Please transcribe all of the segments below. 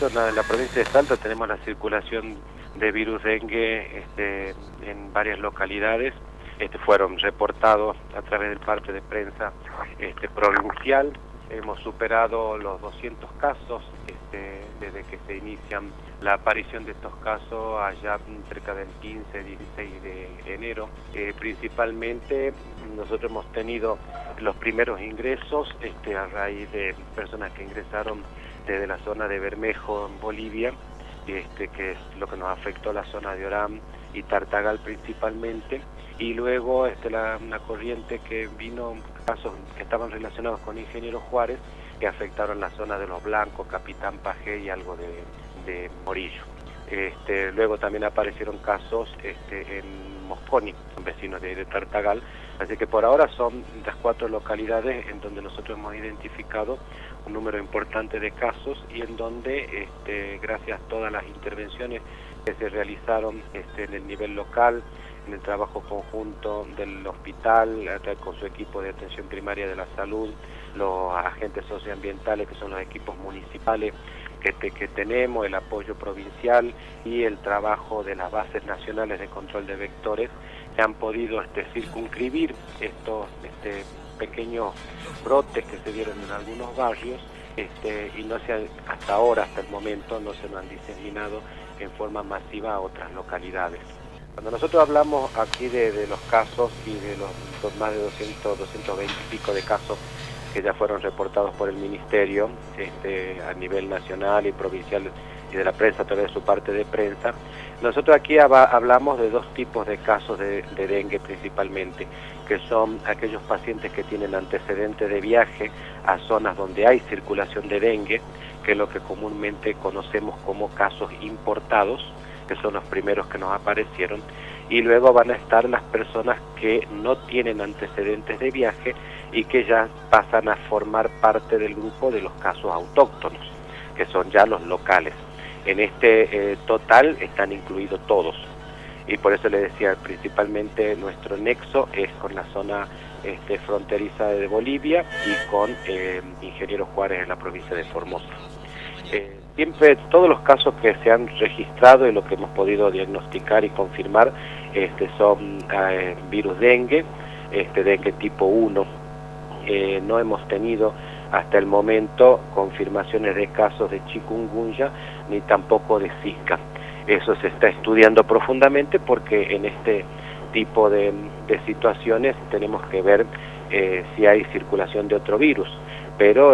En la provincia de Salta tenemos la circulación de virus dengue en varias localidades. Fueron reportados a través del parte de prensa provincial. Hemos superado los 200 casos desde que se inician la aparición de estos casos allá cerca del 15-16 de enero. Principalmente nosotros hemos tenido los primeros ingresos a raíz de personas que ingresaron desde la zona de Bermejo en Bolivia, que es lo que nos afectó la zona de Orán y Tartagal principalmente, y luego una corriente que vino, casos que estaban relacionados con Ingeniero Juárez, que afectaron la zona de Los Blancos, Capitán Pajé y algo de Morillo. Luego también aparecieron casos en Mosconi, vecinos de Tartagal, así que por ahora son las 4 localidades en donde nosotros hemos identificado un número importante de casos y en donde, gracias a todas las intervenciones que se realizaron en el nivel local, en el trabajo conjunto del hospital, con su equipo de atención primaria de la salud, los agentes socioambientales que son los equipos municipales que tenemos, el apoyo provincial y el trabajo de las bases nacionales de control de vectores, se han podido circunscribir estos pequeños brotes que se dieron en algunos barrios y no se han, hasta el momento no se lo han diseminado en forma masiva a otras localidades. Cuando nosotros hablamos aquí de los casos y de los más de 220 y pico de casos que ya fueron reportados por el Ministerio a nivel nacional y provincial y de la prensa a través de su parte de prensa, nosotros aquí hablamos de 2 tipos de casos de dengue principalmente, que son aquellos pacientes que tienen antecedentes de viaje a zonas donde hay circulación de dengue, que es lo que comúnmente conocemos como casos importados, que son los primeros que nos aparecieron, y luego van a estar las personas que no tienen antecedentes de viaje y que ya pasan a formar parte del grupo de los casos autóctonos, que son ya los locales. En este total están incluidos todos, y por eso le decía, principalmente nuestro nexo es con la zona fronteriza de Bolivia y con Ingeniero Juárez en la provincia de Formosa. Siempre todos los casos que se han registrado y lo que hemos podido diagnosticar y confirmar son virus dengue, dengue tipo 1. No hemos tenido hasta el momento confirmaciones de casos de chikungunya ni tampoco de Zika. Eso se está estudiando profundamente porque en este tipo de situaciones tenemos que ver si hay circulación de otro virus, pero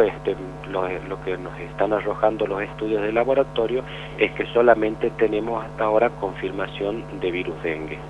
lo que nos están arrojando los estudios de laboratorio es que solamente tenemos hasta ahora confirmación de virus dengue.